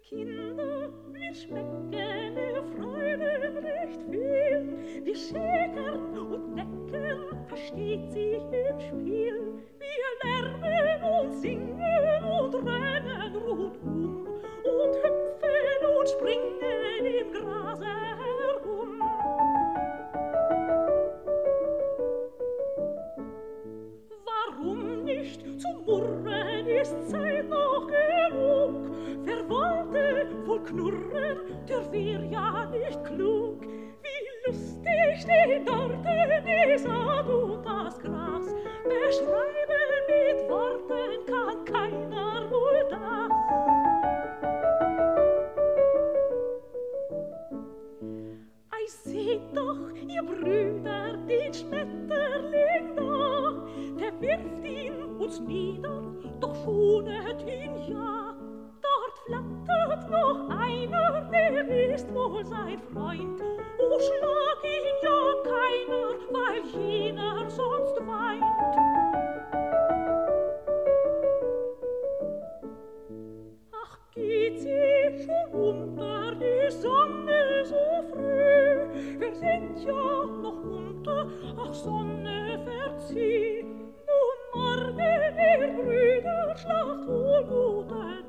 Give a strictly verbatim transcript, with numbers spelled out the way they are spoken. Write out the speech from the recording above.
Kinder, wir schmecken der Freude recht viel. Wir schäkern und necken, versteht sich im Spiel. Wir lärmen und singen und rennen rundum und hüpfen und springen im Grase herum. Warum nicht zum Murren ist Zeit noch genug? Verwandte voll Knurren, der wär ja nicht klug. Wie lustig stehen dort die Saat und das Gras. Beschreiben mit Worten kann keiner wohl das. Ei, seht doch, ihr Brüder, den Schmetterling da, der wirft ihn uns nieder, doch schonet ihn ja. Dort flattert noch einer, der ist wohl sein Freund. O, schlag ihn ja keiner, weil jener sonst weint. Ach, geht sie schon unter die Sonne so früh? Wir sind ja noch munter, ach Sonne, verzieh. Nun morgen, ihr Brüder, schlaft wohl gute